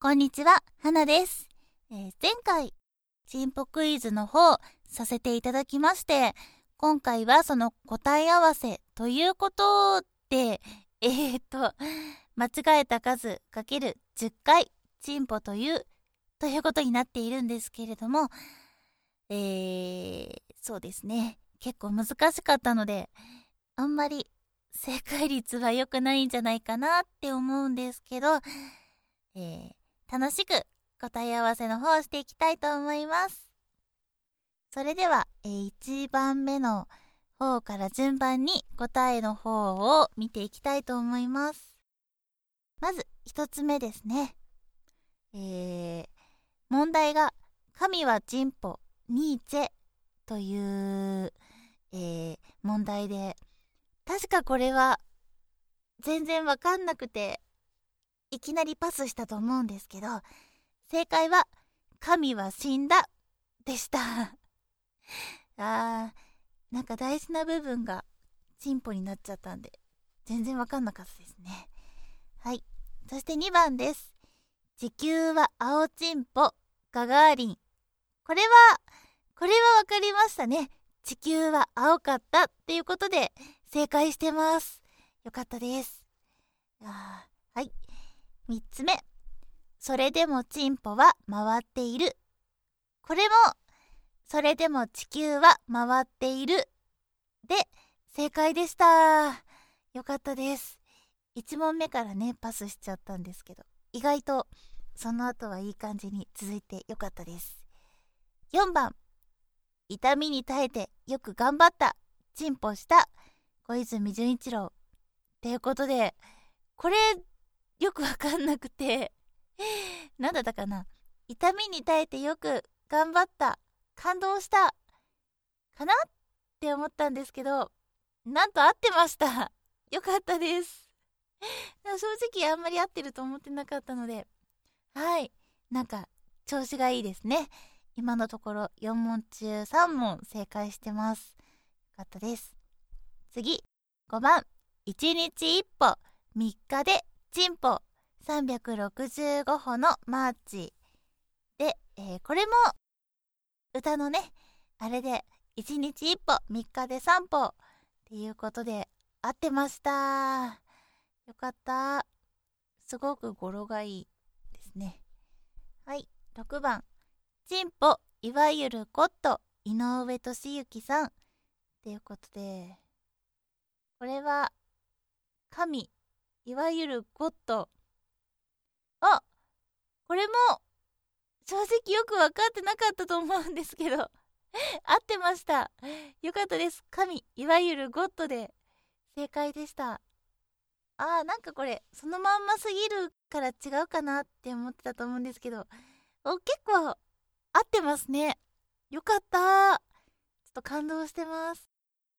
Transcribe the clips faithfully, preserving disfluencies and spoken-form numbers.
こんにちは、花です。えー、前回、チンポクイズの方させていただきまして、今回はその答え合わせということで、えーっと、間違えた数かけるじゅっかい、チンポという、ということになっているんですけれども、えー、そうですね、結構難しかったので、あんまり正解率は良くないんじゃないかなって思うんですけど、えー、楽しく答え合わせの方をしていきたいと思います。それでは、えー、いちばんめの方から順番に答えの方を見ていきたいと思います。まずひとつめですね。えー、問題が神はチンポニーチェという、えー、問題で、確かこれは全然わかんなくていきなりパスしたと思うんですけど、正解は神は死んだでしたあー、なんか大事な部分がチンポになっちゃったんで全然わかんなかったですね。はい、そしてにばんです。地球は青チンポガガーリン。これはこれはわかりましたね。地球は青かったっていうことで正解してます。よかったです。あー、はい、みっつめ。それでもチンポは回っている。これもそれでも地球は回っているで正解でした。よかったです。いち問目からねパスしちゃったんですけど、意外とその後はいい感じに続いてよかったです。よんばん、痛みに耐えてよく頑張ったチンポした小泉純一郎っていうことで、これよくわかんなくてなんだったかな。痛みに耐えてよく頑張った感動したかなって思ったんですけど、なんと合ってました。よかったです。正直あんまり合ってると思ってなかったので、はい、なんか調子がいいですね。今のところよん問中さん問正解してます。よかったです。次、ごばん。いちにちいっぽみっかでチンポさんびゃくろくじゅうごほのマーチで、えー、これも歌のねあれでいちにちいっぽみっかでさんぽっていうことで合ってました。よかった。すごく語呂がいいですね。はい、ろくばん。チンポいわゆるゴッド井上俊之さんっていうことで、これは神いわゆるゴッド、あ、これも正直よく分かってなかったと思うんですけど合ってました。よかったです。神いわゆるゴッドで正解でした。あー、なんかこれそのまんますぎるから違うかなって思ってたと思うんですけど、お結構合ってますね。よかった。ちょっと感動してます。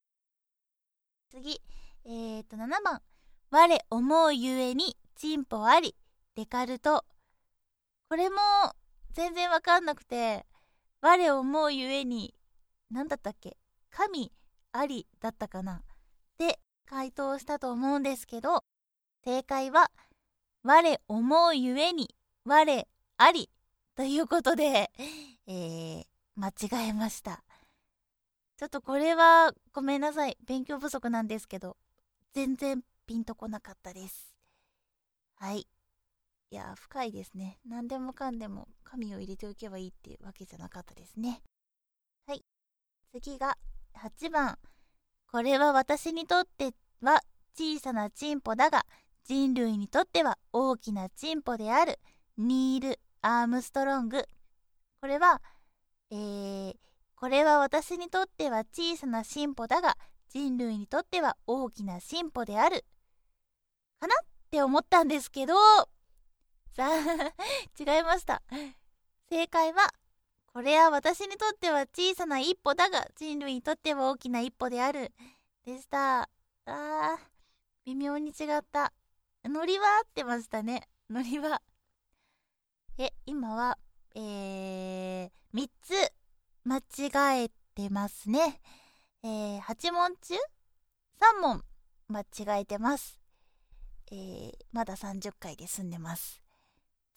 次、えーとななばん。我思うゆえにチンポありデカルト。これも全然わかんなくて、我思うゆえに何だったっけ、神ありだったかなで回答したと思うんですけど、正解は我思うゆえに我ありということで、えー、間違えました。ちょっとこれはごめんなさい、勉強不足なんですけど全然ピンとこなかったです。はい、いや深いですね。何でもかんでも神を入れておけばいいっていうわけじゃなかったですね。はい、次がはちばん。これは私にとっては小さなチンポだが人類にとっては大きなチンポであるニール・アームストロング。これはえー、これは私にとっては小さな進歩だが人類にとっては大きな進歩であるかなって思ったんですけど、さあ違いました。正解はこれは私にとっては小さな一歩だが人類にとっては大きな一歩であるでした。あー、微妙に違った。ノリは合ってましたね。ノリはえ今はえー、みっつ間違えてますね。えー、はち問中さん問間違えてます。えー、まださんじゅっかいで済んでます。